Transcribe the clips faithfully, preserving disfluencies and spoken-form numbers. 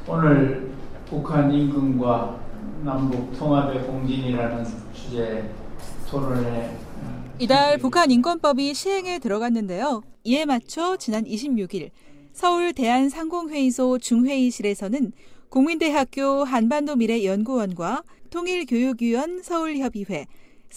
오늘 북한 인권과 남북 통합의 공진이라는 주제 토론회. 이달 북한 인권법이 시행에 들어갔는데요. 이에 맞춰 지난 이십육일 서울 대한상공회의소 중회의실에서는 국민대학교 한반도미래연구원과 통일교육위원 서울협의회,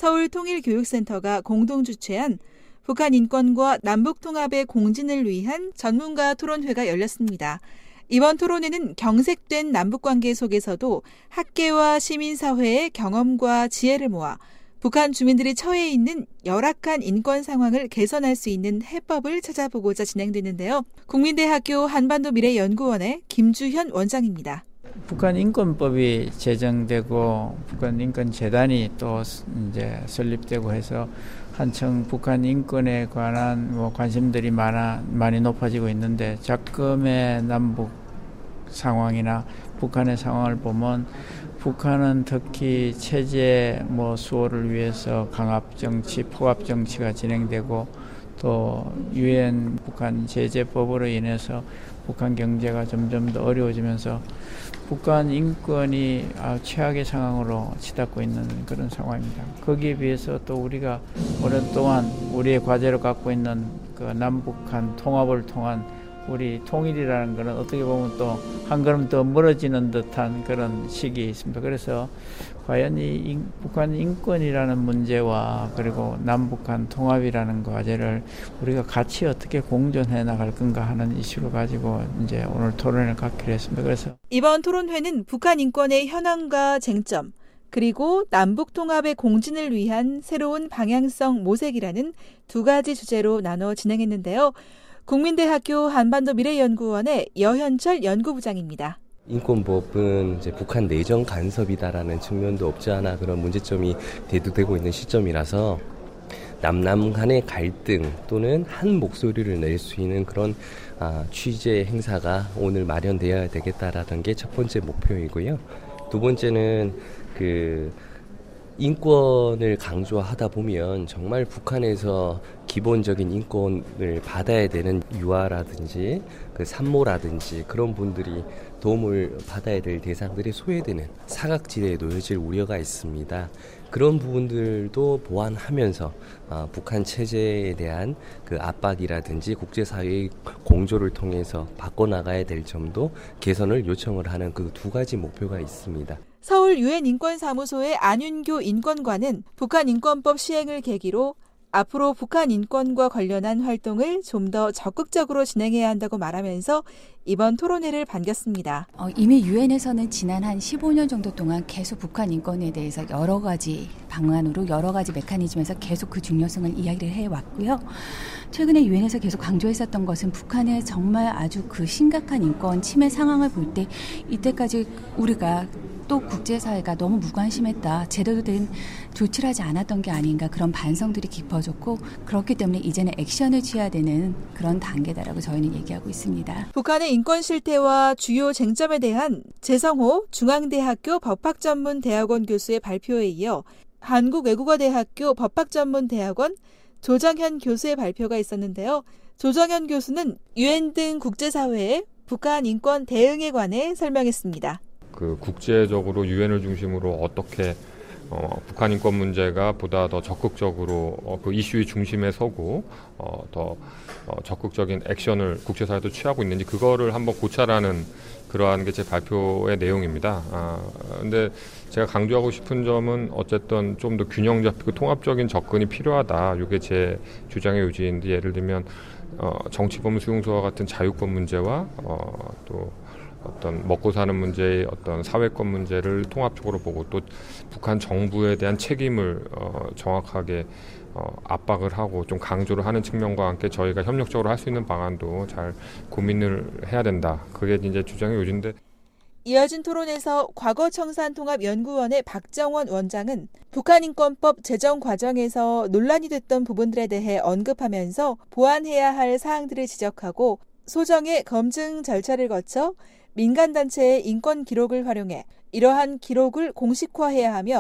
서울통일교육센터가 공동 주최한 북한 인권과 남북 통합의 공진을 위한 전문가 토론회가 열렸습니다. 이번 토론회는 경색된 남북관계 속에서도 학계와 시민사회의 경험과 지혜를 모아 북한 주민들이 처해 있는 열악한 인권 상황을 개선할 수 있는 해법을 찾아보고자 진행되는데요. 국민대학교 한반도미래연구원의 김주현 원장입니다. 북한 인권법이 제정되고 북한 인권재단이 또 이제 설립되고 해서 한층 북한 인권에 관한 뭐 관심들이 많아 많이 높아지고 있는데, 작금의 남북 상황이나 북한의 상황을 보면 북한은 특히 체제 뭐 수호를 위해서 강압 정치, 포압 정치가 진행되고, 또 유엔 북한 제재법으로 인해서 북한 경제가 점점 더 어려워지면서 북한 인권이 최악의 상황으로 치닫고 있는 그런 상황입니다. 거기에 비해서 또 우리가 오랫동안 우리의 과제로 갖고 있는 그 남북한 통합을 통한 우리 통일이라는 것은 어떻게 보면 또 한 걸음 더 멀어지는 듯한 그런 시기에 있습니다. 그래서 과연 이 인, 북한 인권이라는 문제와 그리고 남북한 통합이라는 과제를 우리가 같이 어떻게 공존해 나갈 건가 하는 이슈를 가지고 이제 오늘 토론을 갖기로 했습니다. 그래서 이번 토론회는 북한 인권의 현황과 쟁점, 그리고 남북 통합의 공진을 위한 새로운 방향성 모색이라는 두 가지 주제로 나눠 진행했는데요. 국민대학교 한반도미래연구원의 여현철 연구부장입니다. 인권법은 이제 북한 내정 간섭이다라는 측면도 없지 않아 그런 문제점이 대두되고 있는 시점이라서 남남 간의 갈등 또는 한 목소리를 낼 수 있는 그런 아, 취재 행사가 오늘 마련되어야 되겠다라는 게 첫 번째 목표이고요. 두 번째는 그 인권을 강조하다 보면 정말 북한에서 기본적인 인권을 받아야 되는 유아라든지 그 산모라든지 그런 분들이 도움을 받아야 될 대상들이 소외되는 사각지대에 놓여질 우려가 있습니다. 그런 부분들도 보완하면서 어, 북한 체제에 대한 그 압박이라든지 국제사회의 공조를 통해서 바꿔나가야 될 점도 개선을 요청을 하는 그 두 가지 목표가 있습니다. 서울 유엔 인권사무소의 안윤교 인권관은 북한 인권법 시행을 계기로 앞으로 북한 인권과 관련한 활동을 좀 더 적극적으로 진행해야 한다고 말하면서 이번 토론회를 반겼습니다. 어, 이미 유엔에서는 지난 한 십오 년 정도 동안 계속 북한 인권에 대해서 여러 가지 방안으로 여러 가지 메커니즘에서 계속 그 중요성을 이야기를 해왔고요. 최근에 유엔에서 계속 강조했었던 것은 북한의 정말 아주 그 심각한 인권 침해 상황을 볼 때 이때까지 우리가 또 국제사회가 너무 무관심했다, 제대로 된 조치를 하지 않았던 게 아닌가, 그런 반성들이 깊어졌고, 그렇기 때문에 이제는 액션을 취해야 되는 그런 단계다라고 저희는 얘기하고 있습니다. 북한의 인권 실태와 주요 쟁점에 대한 재성호 중앙대학교 법학전문대학원 교수의 발표에 이어 한국외국어대학교 법학전문대학원 조정현 교수의 발표가 있었는데요. 조정현 교수는 유엔 등 국제사회의 북한 인권 대응에 관해 설명했습니다. 그 국제적으로 유엔을 중심으로 어떻게 어, 북한 인권 문제가 보다 더 적극적으로 어, 그 이슈의 중심에 서고 어, 더 어, 적극적인 액션을 국제사회도 취하고 있는지 그거를 한번 고찰하는 그러한 게 제 발표의 내용입니다. 아, 근데 제가 강조하고 싶은 점은 어쨌든 좀 더 균형 잡히고 통합적인 접근이 필요하다. 이게 제 주장의 요지인데, 예를 들면 어, 정치범 수용소와 같은 자유권 문제와 어, 또 어떤 먹고 사는 문제의 어떤 사회권 문제를 통합적으로 보고, 또 북한 정부에 대한 책임을 어, 정확하게 어, 압박을 하고 좀 강조를 하는 측면과 함께 저희가 협력적으로 할 수 있는 방안도 잘 고민을 해야 된다. 그게 이제 주장의 요지인데. 이어진 토론에서 과거청산통합연구원의 박정원 원장은 북한 인권법 제정 과정에서 논란이 됐던 부분들에 대해 언급하면서 보완해야 할 사항들을 지적하고, 소정의 검증 절차를 거쳐 민간단체의 인권 기록을 활용해 이러한 기록을 공식화해야 하며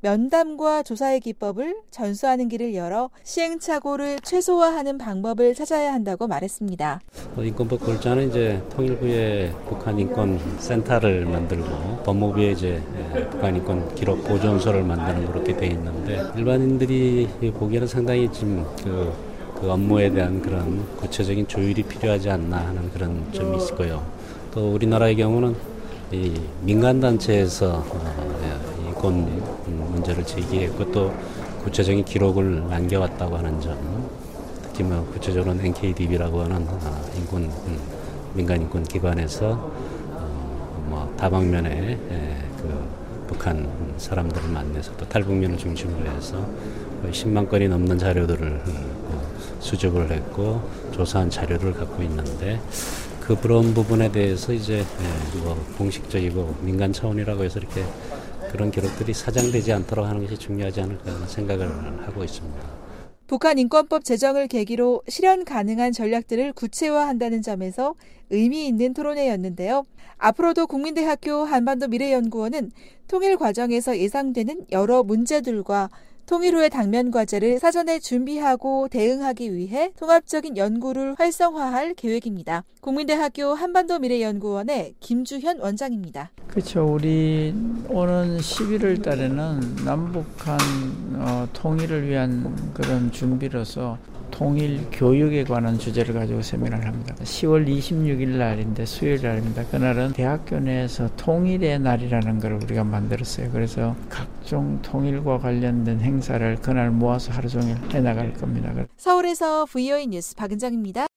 면담과 조사의 기법을 전수하는 길을 열어 시행착오를 최소화하는 방법을 찾아야 한다고 말했습니다. 인권법 골자는 이제 통일부에 북한 인권 센터를 만들고 법무부에 이제 북한 인권 기록 보존소를 만드는 그렇게 돼 있는데 일반인들이 보기에는 상당히 좀 그, 그 업무에 대한 그런 구체적인 조율이 필요하지 않나 하는 그런 점이 있고요. 또 우리나라의 경우는 이 민간단체에서 인권 문제를 제기했고 또 구체적인 기록을 남겨왔다고 하는 점, 특히 뭐 구체적으로는 엔케이디비라고 하는 인권 민간 인권 기관에서 어, 뭐 다방면에 그 북한 사람들을 만나서 또 탈북민을 중심으로 해서 거의 십만 건이 넘는 자료들을 수집을 했고 조사한 자료를 갖고 있는데 그 그런 부분에 대해서 이제 뭐 공식적이고 민간 차원이라고 해서 이렇게 그런 기록들이 사장되지 않도록 하는 것이 중요하지 않을까 하는 생각을 하고 있습니다. 북한 인권법 제정을 계기로 실현 가능한 전략들을 구체화한다는 점에서 의미 있는 토론회였는데요. 앞으로도 국민대학교 한반도 미래연구원은 통일 과정에서 예상되는 여러 문제들과 통일 후의 당면 과제를 사전에 준비하고 대응하기 위해 통합적인 연구를 활성화할 계획입니다. 국민대학교 한반도 미래연구원의 김주현 원장입니다. 그렇죠. 우리 오는 십일월 달에는 남북한 어, 통일을 위한 그런 준비로서 통일 교육에 관한 주제를 가지고 세미나를 합니다. 시월 이십육일 날인데 수요일 날입니다. 그날은 대학교 내에서 통일의 날이라는 걸 우리가 만들었어요. 그래서 각종 통일과 관련된 행사를 그날 모아서 하루 종일 해나갈 겁니다. 서울에서 브이오이 뉴스 박은정입니다.